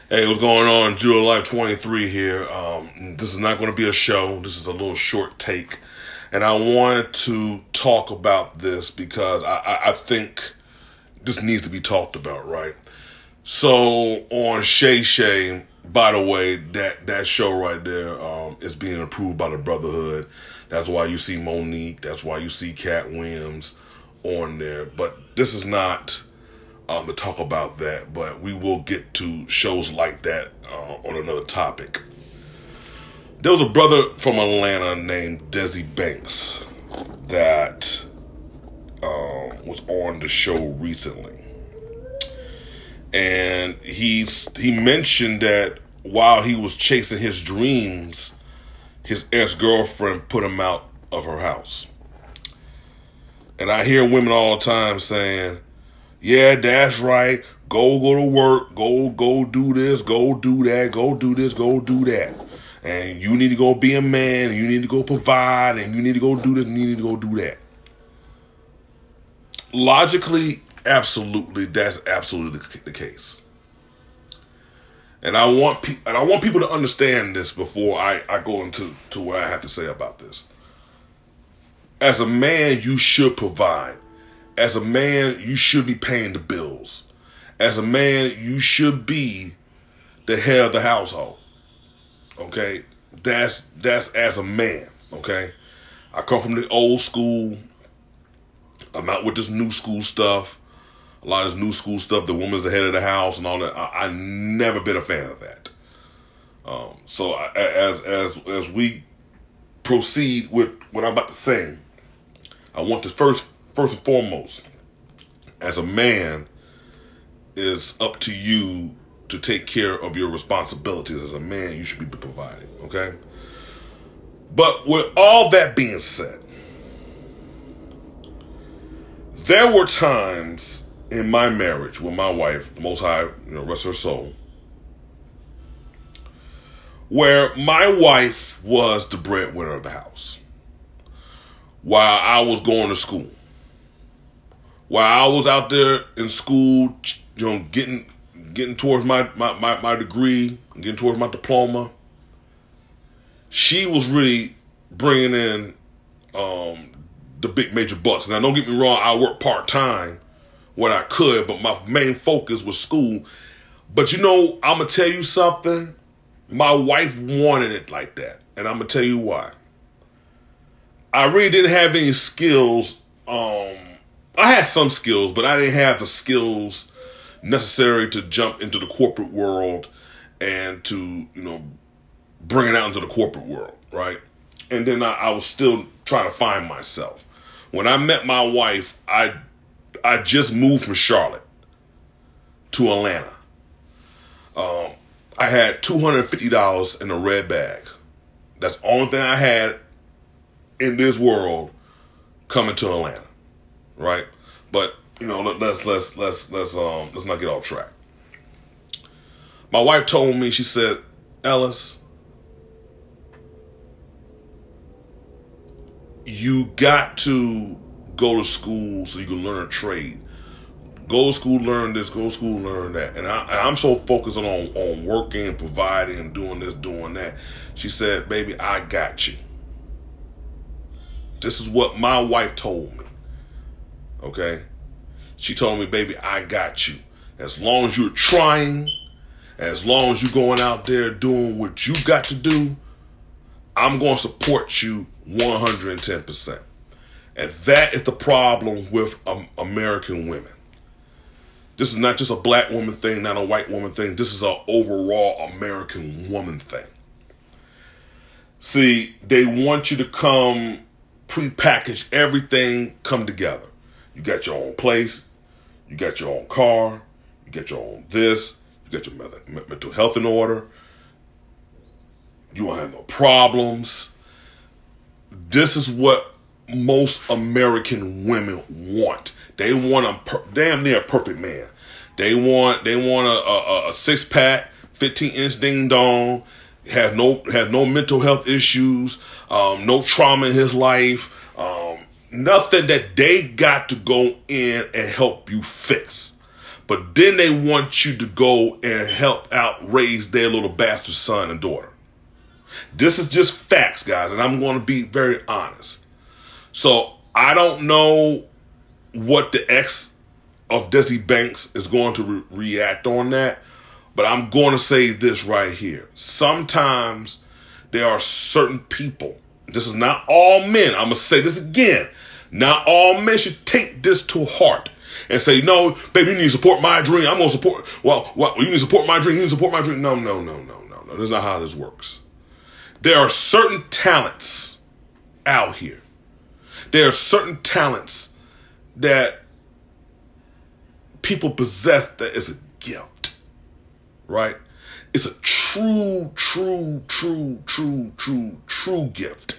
Hey, what's going on? Jewel Life 23 here. This is not going to be a show. This is a little short take. And I wanted to talk about this because I think this needs to be talked about, right? So on Shay Shay, by the way, that show right there is being approved by the Brotherhood. That's why you see Monique. That's why you see Cat Williams on there. But this is not to talk about that, but we will get to shows like that on another topic. There was a brother from Atlanta named Desi Banks that was on the show recently. And he mentioned that while he was chasing his dreams, his ex-girlfriend put him out of her house. And I hear women all the time saying, yeah, that's right. Go to work. Go do this. Go do that. Go do this. Go do that. And you need to go be a man. And you need to go provide. And you need to go do this. And you need to go do that. Logically, absolutely, that's absolutely the case. And I want people to understand this before I go into what I have to say about this. As a man, you should provide. As a man, you should be paying the bills. As a man, you should be the head of the household. Okay? That's as a man. Okay? I come from the old school. I'm out with this new school stuff. A lot of this new school stuff, the woman's the head of the house and all that. I never been a fan of that. So as we proceed with what I'm about to say, I want to first and foremost, as a man, it's up to you to take care of your responsibilities. As a man, you should be providing, okay? But with all that being said, there were times in my marriage with my wife, the Most High, rest her soul, where my wife was the breadwinner of the house while I was going to school. While I was out there in school, getting towards my degree, getting towards my diploma, she was really bringing in the big major bucks. Now, don't get me wrong, I worked part-time when I could, but my main focus was school. But I'm going to tell you something. My wife wanted it like that, and I'm going to tell you why. I really didn't have any skills. I had some skills, but I didn't have the skills necessary to jump into the corporate world and to, bring it out into the corporate world, right? And then I was still trying to find myself. When I met my wife, I just moved from Charlotte to Atlanta. I had $250 in a red bag. That's the only thing I had in this world coming to Atlanta. Right, but let's not get off track. My wife told me, she said, Ellis, you got to go to school so you can learn a trade. Go to school, learn this. Go to school, learn that. And I'm so focused on working, providing, and doing this, doing that. She said, baby, I got you. This is what my wife told me. Okay? She told me, baby, I got you. As long as you're trying, as long as you're going out there doing what you got to do, I'm going to support you 110%. And that is the problem with American women. This is not just a black woman thing, not a white woman thing. This is an overall American woman thing. See, they want you to come prepackaged, everything come together. You got your own place, you got your own car, you got your own this, you got your mental health in order, you don't have no problems. This is what most American women want. They want a damn near perfect man. They want a 6-pack, 15-inch ding dong, have no mental health issues, no trauma in his life, nothing that they got to go in and help you fix. But then they want you to go and help out raise their little bastard son and daughter. This is just facts, guys, and I'm going to be very honest. So I don't know what the ex of Desi Banks is going to react on that, but I'm going to say this right here. Sometimes there are certain people, this is not all men, I'm going to say this again, not all men should take this to heart and say, no, baby, you need to support my dream. I'm going to support, well, you need to support my dream, you need to support my dream. No. That's not how this works. There are certain talents out here. There are certain talents that people possess that is a gift, right? It's a true gift.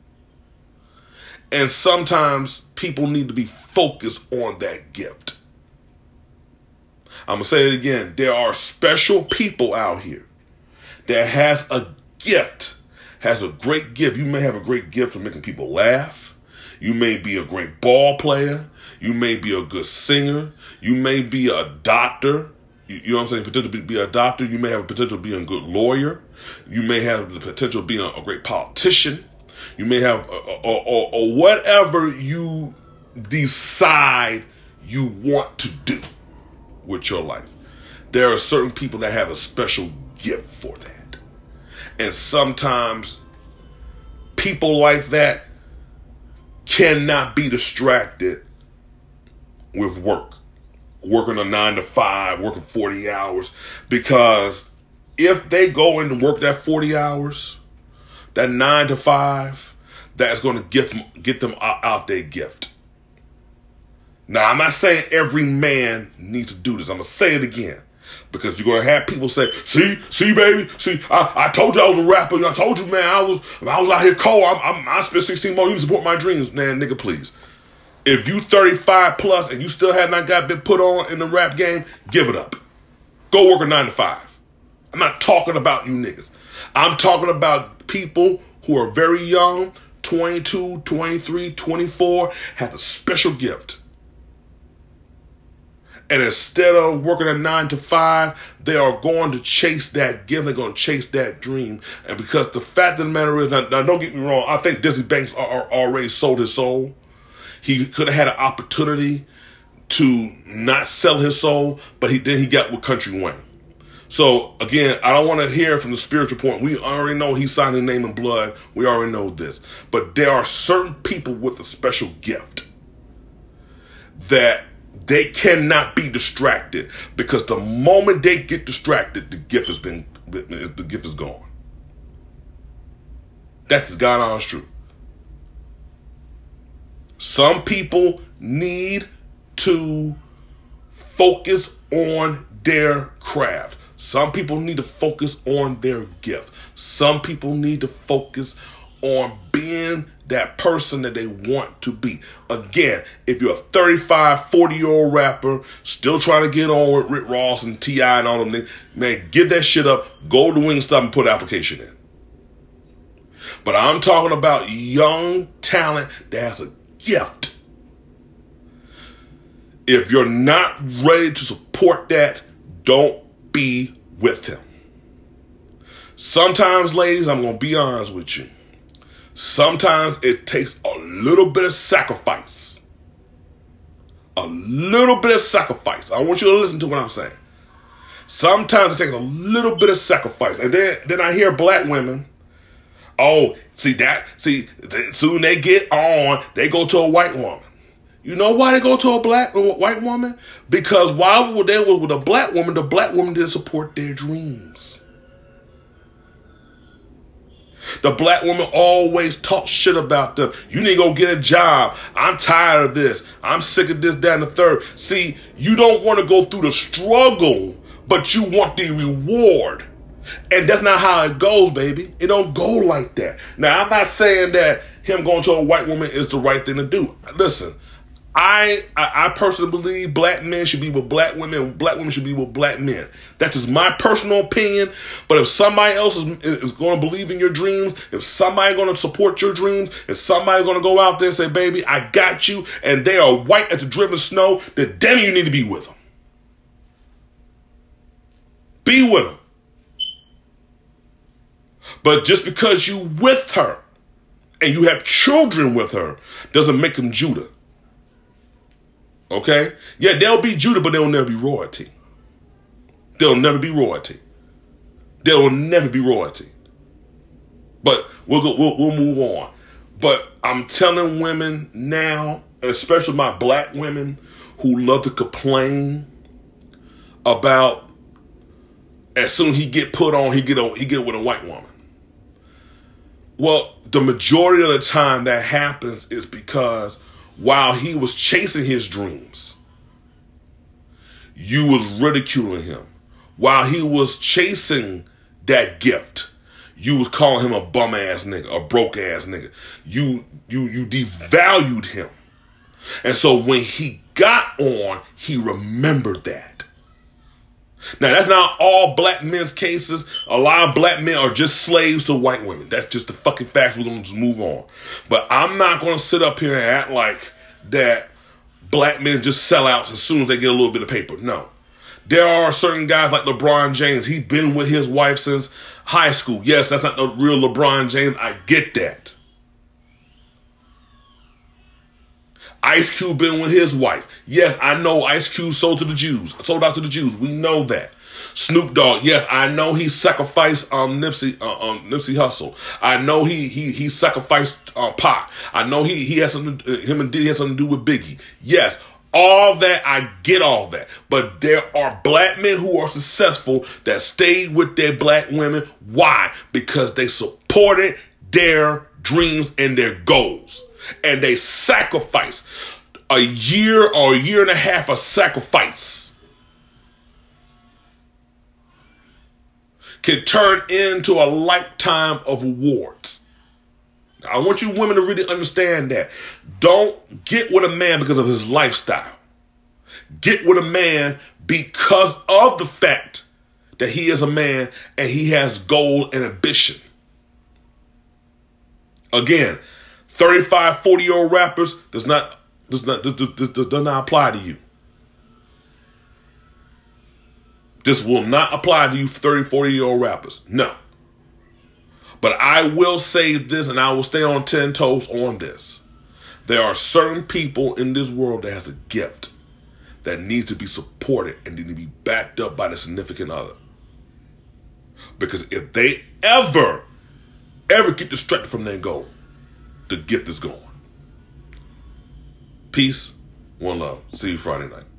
And sometimes people need to be focused on that gift. I'm going to say it again. There are special people out here that has a gift, has a great gift. You may have a great gift for making people laugh. You may be a great ball player. You may be a good singer. You may be a doctor. You know what I'm saying? Potential to be a doctor. You may have a potential to be a good lawyer. You may have the potential of being a great politician. You may have, or whatever you decide you want to do with your life. There are certain people that have a special gift for that. And sometimes people like that cannot be distracted with work. Working a 9 to 5, working 40 hours. Because if they go in and work that 40 hours, that 9 to 5, that's going to get them out their gift. Now, I'm not saying every man needs to do this. I'm going to say it again. Because you're going to have people say, see, baby, see, I told you I was a rapper. I told you, man, I was out here cold. I spent 16 more. You can support my dreams. Man, nigga, please. If you 35 plus and you still have not got been put on in the rap game, give it up. Go work a 9 to 5. I'm not talking about you niggas. I'm talking about people who are very young, 22, 23, 24, have a special gift. And instead of working a 9 to 5, they are going to chase that gift. They're going to chase that dream. And because the fact of the matter is, now don't get me wrong, I think Desi Banks already sold his soul. He could have had an opportunity to not sell his soul, but then he got with Country Wayne. So, again, I don't want to hear from the spiritual point. We already know he signed his name in blood. We already know this. But there are certain people with a special gift that they cannot be distracted, because the moment they get distracted, the gift is gone. That's the God honest truth. Some people need to focus on their craft. Some people need to focus on their gift. Some people need to focus on being that person that they want to be. Again, if you're a 35, 40-year-old rapper still trying to get on with Rick Ross and T.I. and all them, man, give that shit up. Go to Wingstop and put an application in. But I'm talking about young talent that has a gift. If you're not ready to support that, don't be with him. Sometimes, ladies, I'm going to be honest with you. Sometimes it takes a little bit of sacrifice. A little bit of sacrifice. I want you to listen to what I'm saying. Sometimes it takes a little bit of sacrifice. And then I hear black women, soon they get on, they go to a white woman. You know why they go to a white woman? Because while they were with the black woman didn't support their dreams. The black woman always talks shit about them. You need to go get a job. I'm tired of this. I'm sick of this, that, and the third. See, you don't want to go through the struggle, but you want the reward. And that's not how it goes, baby. It don't go like that. Now, I'm not saying that him going to a white woman is the right thing to do. Listen, I personally believe black men should be with black women and black women should be with black men. That's just my personal opinion. But if somebody else is going to believe in your dreams, if somebody going to support your dreams, if somebody going to go out there and say, baby, I got you, and they are white as the driven snow, then damn, you need to be with them. Be with him. But just because you with her and you have children with her doesn't make him Judah. Okay? Yeah, they'll be Judah, but they'll never be royalty. They'll never be royalty. They'll never be royalty. But we'll move on. But I'm telling women now, especially my black women who love to complain about as soon as he get put on, he get with a white woman. Well, the majority of the time that happens is because while he was chasing his dreams, you was ridiculing him. While he was chasing that gift, you was calling him a bum ass nigga, a broke ass nigga. You devalued him. And so when he got on, he remembered that. Now, that's not all black men's cases. A lot of black men are just slaves to white women. That's just the fucking facts. We're going to just move on. But I'm not going to sit up here and act like that black men just sell out as soon as they get a little bit of paper. No. There are certain guys like LeBron James. He's been with his wife since high school. Yes, that's not the real LeBron James. I get that. Ice Cube been with his wife. Yes, I know Ice Cube sold out to the Jews. We know that. Snoop Dogg, yes, I know he sacrificed Nipsey Hussle. I know he sacrificed Pac. I know he had something. Him and Diddy had something to do with Biggie. Yes, all that, I get all that. But there are black men who are successful that stayed with their black women. Why? Because they supported their dreams and their goals. And they sacrifice a year or a year and a half of sacrifice can turn into a lifetime of rewards. I want you women to really understand that. Don't get with a man because of his lifestyle. Get with a man because of the fact that he is a man and he has goal and ambition. Again, 35, 40-year-old rappers does not apply to you. This will not apply to you 30, 40-year-old rappers. No. But I will say this, and I will stay on 10 toes on this. There are certain people in this world that has a gift that needs to be supported and need to be backed up by the significant other. Because if they ever get distracted from their goal, the gift is gone. Peace, one love. See you Friday night.